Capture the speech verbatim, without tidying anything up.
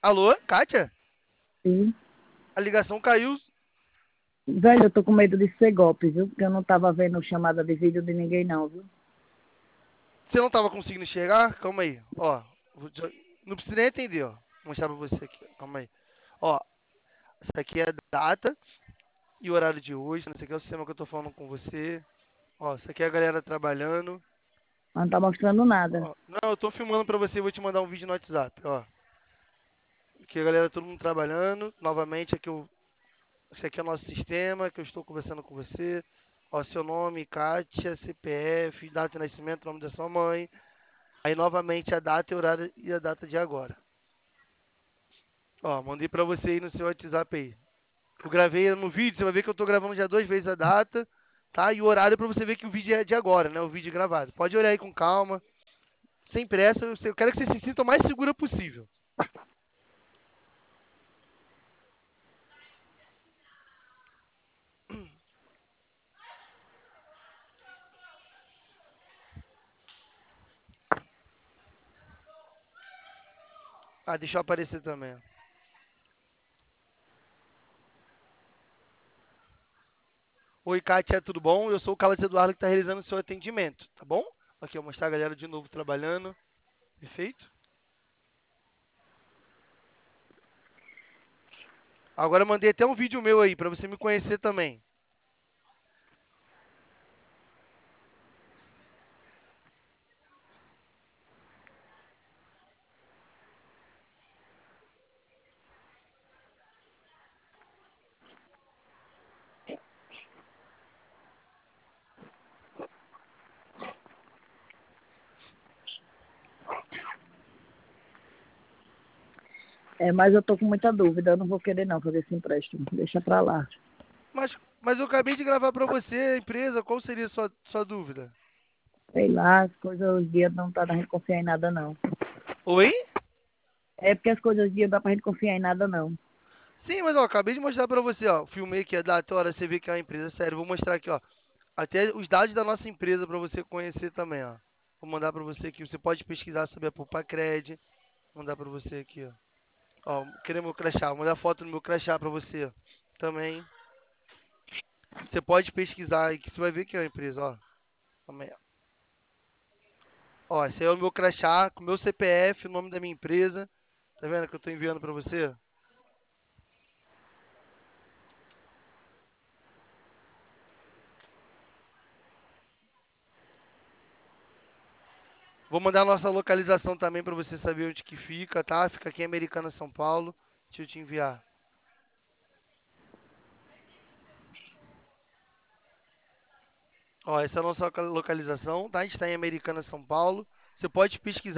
Alô, Kátia? Sim. A ligação caiu. Velho, eu tô com medo de ser golpe, viu? Porque eu não tava vendo chamada de vídeo de ninguém, não, viu? Você não tava conseguindo enxergar? Calma aí. Ó, vou te- não precisa nem atender, ó. Vou mostrar pra você aqui. Calma aí. Ó, essa aqui é a data e o horário de hoje. Esse aqui é o sistema que eu tô falando com você. Ó, essa aqui é a galera trabalhando. Mas não tá mostrando nada. Ó, não, eu tô filmando pra você, vou te mandar um vídeo no WhatsApp, ó. Aqui a galera, todo mundo trabalhando. Novamente, aqui eu, esse aqui é o nosso sistema que eu estou conversando com você. Ó, seu nome, Kátia, C P F, data de nascimento, nome da sua mãe. Aí novamente a data e o horário e a data de agora. Ó, mandei pra você aí no seu WhatsApp aí. Eu gravei no vídeo, você vai ver que eu tô gravando já duas vezes a data, tá? E o horário pra você ver que o vídeo é de agora, né? O vídeo gravado. Pode olhar aí com calma, sem pressa. Eu eu quero que você se sinta o mais segura possível. Ah, deixa eu aparecer também. Oi, Kátia, tudo bom? Eu sou o Carlos Eduardo que está realizando o seu atendimento, tá bom? Aqui, eu vou mostrar a galera de novo trabalhando. Perfeito? Agora eu mandei até um vídeo meu aí, pra você me conhecer também. É, mas eu tô com muita dúvida. Eu não vou querer, não, fazer esse empréstimo. Deixa pra lá. Mas, mas eu acabei de gravar pra você, a empresa, qual seria a sua, sua dúvida? Sei lá, as coisas, os dias não tá da gente confiar em nada, não. Oi? É porque as coisas, os dias não dá pra gente confiar em nada, não. Sim, mas ó, acabei de mostrar pra você, ó. Filmei aqui a data, a hora, você vê que é uma empresa séria. Vou mostrar aqui, ó. Até os dados da nossa empresa pra você conhecer também, ó. Vou mandar pra você aqui. Você pode pesquisar sobre a Pulpacred. Vou mandar pra você aqui, ó. Ó, querer meu crachá. Vou mandar foto do meu crachá pra você, ó. Também. Você pode pesquisar aí que você vai ver que é uma empresa, ó. Também, ó. Ó, esse aí é o meu crachá com o meu C P F, o nome da minha empresa. Tá vendo que eu tô enviando pra você? Vou mandar a nossa localização também pra você saber onde que fica, tá? Fica aqui em Americana, São Paulo. Deixa eu te enviar. Ó, essa é a nossa loca- localização, tá? A gente está em Americana, São Paulo. Você pode pesquisar